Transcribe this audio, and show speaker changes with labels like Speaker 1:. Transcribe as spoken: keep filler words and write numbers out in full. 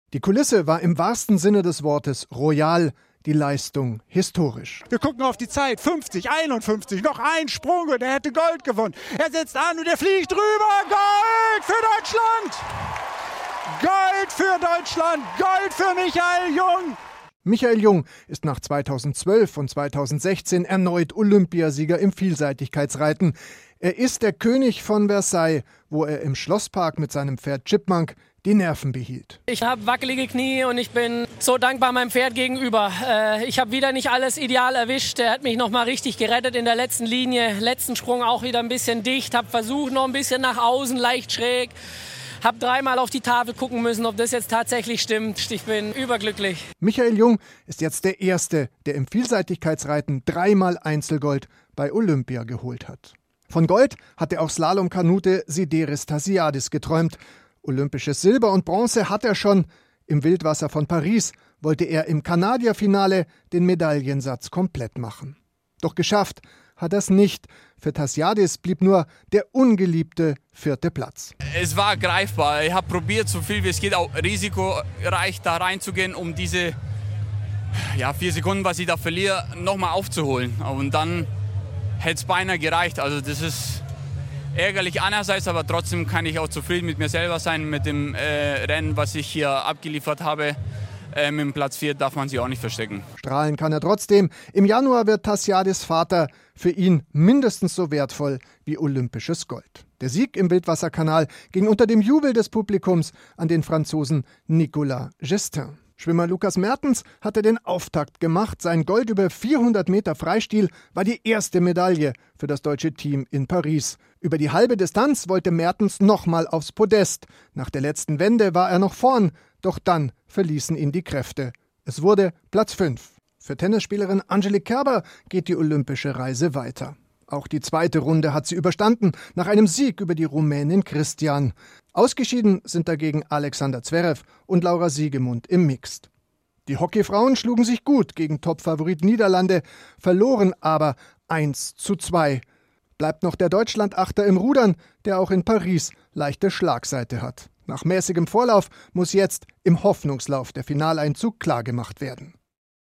Speaker 1: Die Kulisse war im wahrsten Sinne des Wortes royal, die Leistung historisch.
Speaker 2: Wir gucken auf die Zeit, fünfzig, einundfünfzig, noch ein Sprung und er hätte Gold gewonnen. Er setzt an und er fliegt rüber, Gold für Deutschland! Gold für Deutschland, Gold für Michael Jung!
Speaker 1: Michael Jung ist nach zweitausendzwölf und zweitausendsechzehn erneut Olympiasieger im Vielseitigkeitsreiten. Er ist der König von Versailles, wo er im Schlosspark mit seinem Pferd Chipmunk die Nerven behielt.
Speaker 3: Ich habe wackelige Knie und ich bin so dankbar meinem Pferd gegenüber. Äh, ich habe wieder nicht alles ideal erwischt. Er hat mich noch mal richtig gerettet in der letzten Linie. Letzten Sprung auch wieder ein bisschen dicht. Habe versucht, noch ein bisschen nach außen, leicht schräg. Habe dreimal auf die Tafel gucken müssen, ob das jetzt tatsächlich stimmt. Ich bin überglücklich.
Speaker 1: Michael Jung ist jetzt der Erste, der im Vielseitigkeitsreiten dreimal Einzelgold bei Olympia geholt hat. Von Gold hatte auch Slalomkanute Sideris Tassiadis geträumt. Olympisches Silber und Bronze hat er schon. Im Wildwasser von Paris wollte er im Kanadierfinale den Medaillensatz komplett machen. Doch geschafft hat er es nicht. Für Tassiadis blieb nur der ungeliebte vierte Platz.
Speaker 4: Es war greifbar. Ich habe probiert, so viel wie es geht, auch risikoreich da reinzugehen, um diese ja, vier Sekunden, was ich da verliere, nochmal aufzuholen. Und dann hätte es beinahe gereicht. Also das ist ärgerlich einerseits, aber trotzdem kann ich auch zufrieden mit mir selber sein, mit dem äh, Rennen, was ich hier abgeliefert habe. Äh, mit dem Platz vier darf man sich auch nicht verstecken.
Speaker 1: Strahlen kann er trotzdem. Im Januar wird Tassiadis Vater für ihn mindestens so wertvoll wie olympisches Gold. Der Sieg im Wildwasserkanal ging unter dem Jubel des Publikums an den Franzosen Nicolas Gestin. Schwimmer Lukas Mertens hatte den Auftakt gemacht. Sein Gold über vierhundert Meter Freistil war die erste Medaille für das deutsche Team in Paris. Über die halbe Distanz wollte Mertens nochmal aufs Podest. Nach der letzten Wende war er noch vorn, doch dann verließen ihn die Kräfte. Es wurde Platz fünf. Für Tennisspielerin Angelique Kerber geht die olympische Reise weiter. Auch die zweite Runde hat sie überstanden, nach einem Sieg über die Rumänin Christian. Ausgeschieden sind dagegen Alexander Zverev und Laura Siegemund im Mixed. Die Hockeyfrauen schlugen sich gut gegen Topfavorit Niederlande, verloren aber eins zu zwei. Bleibt noch der Deutschlandachter im Rudern, der auch in Paris leichte Schlagseite hat. Nach mäßigem Vorlauf muss jetzt im Hoffnungslauf der Finaleinzug klargemacht werden.